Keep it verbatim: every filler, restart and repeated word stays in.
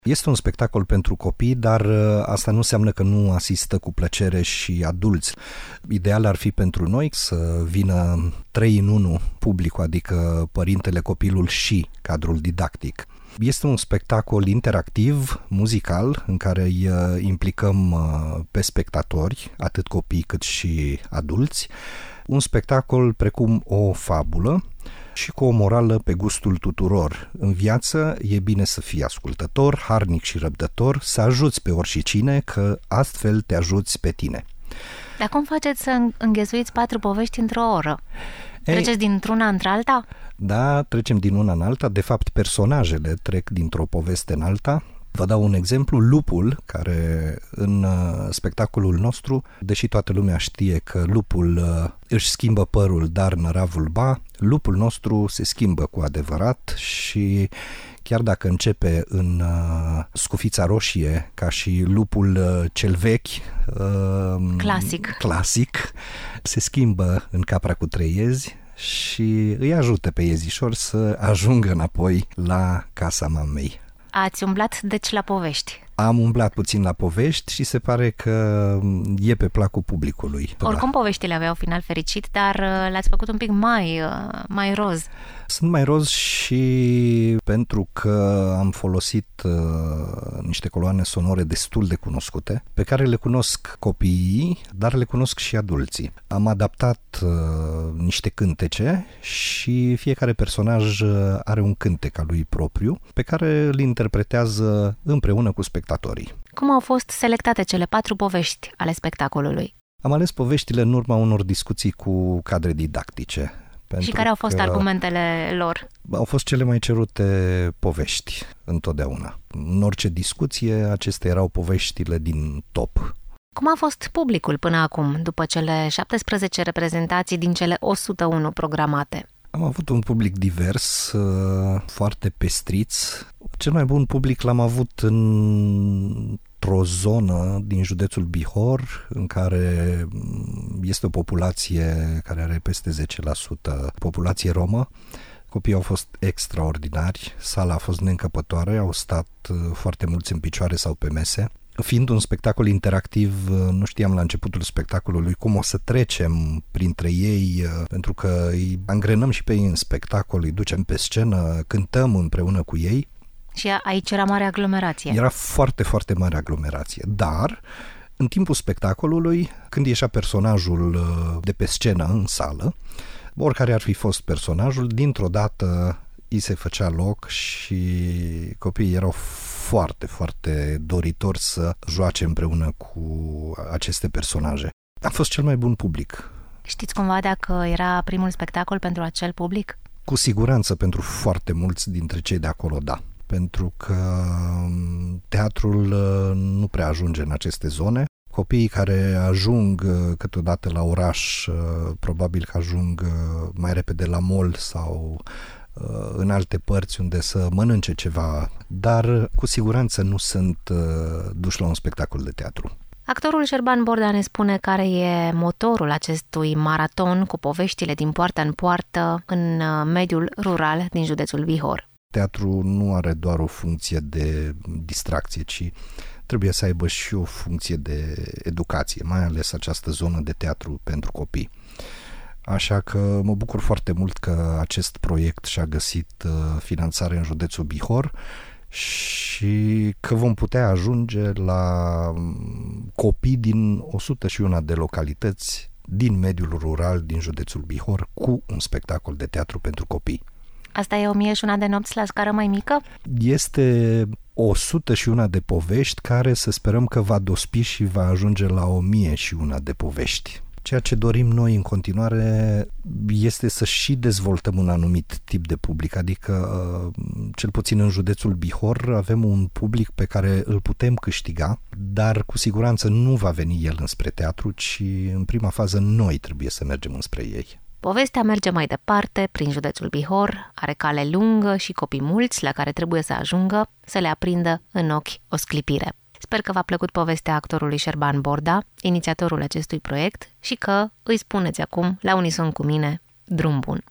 Este un spectacol pentru copii, dar asta nu înseamnă că nu asistă cu plăcere și adulți. Ideal ar fi pentru noi să vină trei în unu publicul, adică părintele, copilul și cadrul didactic. Este un spectacol interactiv, muzical, în care îi implicăm pe spectatori, atât copii cât și adulți. Un spectacol precum o fabulă și cu o morală pe gustul tuturor. În viață e bine să fii ascultător, harnic și răbdător, să ajuți pe oricine, că astfel te ajuți pe tine. Dar cum faceți să înghesuiți patru povești într-o oră? Ei, treceți dintr-una într-alta? Da, trecem din una în alta. De fapt, personajele trec dintr-o poveste în alta. Vă dau un exemplu, lupul, care în spectacolul nostru, deși toată lumea știe că lupul își schimbă părul, dar năravul ba, lupul nostru se schimbă cu adevărat și chiar dacă începe în scufița roșie, ca și lupul cel vechi, clasic, clasic se schimbă în capra cu trei iezi și îi ajută pe iezișor să ajungă înapoi la casa mamei. Ați umblat deci la povești. Am umblat puțin la povești și se pare că e pe placul publicului. Oricum poveștile aveau final fericit, dar le-ați făcut un pic mai, mai roz. Sunt mai roz și pentru că am folosit uh, niște coloane sonore destul de cunoscute, pe care le cunosc copiii, dar le cunosc și adulții. Am adaptat uh, niște cântece și fiecare personaj are un cântec al lui propriu, pe care îl interpretează împreună cu spectatorii. Cum au fost selectate cele patru povești ale spectacolului? Am ales poveștile în urma unor discuții cu cadre didactice. Și care au fost argumentele lor? Au fost cele mai cerute povești, întotdeauna. În orice discuție, acestea erau poveștile din top. Cum a fost publicul până acum, după cele șaptesprezece reprezentații din cele o sută unu programate? Am avut un public divers, foarte pestriț. Cel mai bun public l-am avut în... într-o zonă din județul Bihor, în care este o populație care are peste zece la sută populație romă. Copiii au fost extraordinari, sala a fost neîncăpătoare, au stat foarte mulți în picioare sau pe mese. Fiind un spectacol interactiv, nu știam la începutul spectacolului cum o să trecem printre ei, pentru că îi angrenăm și pe ei în spectacol, îi ducem pe scenă, cântăm împreună cu ei. Și aici era mare aglomerație. Era foarte, foarte mare aglomerație, dar în timpul spectacolului, când ieșea personajul de pe scenă în sală, oricare ar fi fost personajul, dintr-o dată îi se făcea loc și copiii erau foarte, foarte doritori să joace împreună cu aceste personaje. A fost cel mai bun public. Știți cumva dacă era primul spectacol pentru acel public? Cu siguranță pentru foarte mulți dintre cei de acolo, da. Pentru că teatrul nu prea ajunge în aceste zone. Copiii care ajung câteodată la oraș, probabil că ajung mai repede la mall sau în alte părți unde să mănânce ceva, dar cu siguranță nu sunt duși la un spectacol de teatru. Actorul Șerban Borda ne spune care e motorul acestui maraton cu poveștile din poartă în poartă în mediul rural din județul Bihor. Teatru nu are doar o funcție de distracție, ci trebuie să aibă și o funcție de educație, mai ales această zonă de teatru pentru copii. Așa că mă bucur foarte mult că acest proiect și-a găsit finanțare în județul Bihor și că vom putea ajunge la copii din o sută unu de localități din mediul rural din județul Bihor cu un spectacol de teatru pentru copii. Asta e o mie și una de nopți la scară mai mică? Este o sută unu de povești care să sperăm că va dospi și va ajunge la o mie și una de povești. Ceea ce dorim noi în continuare este să și dezvoltăm un anumit tip de public, adică cel puțin în județul Bihor avem un public pe care îl putem câștiga, dar cu siguranță nu va veni el înspre teatru, ci în prima fază noi trebuie să mergem înspre ei. Povestea merge mai departe prin județul Bihor, are cale lungă și copii mulți la care trebuie să ajungă să le aprindă în ochi o sclipire. Sper că v-a plăcut povestea actorului Șerban Borda, inițiatorul acestui proiect, și că îi spuneți acum, la unison cu mine, drum bun!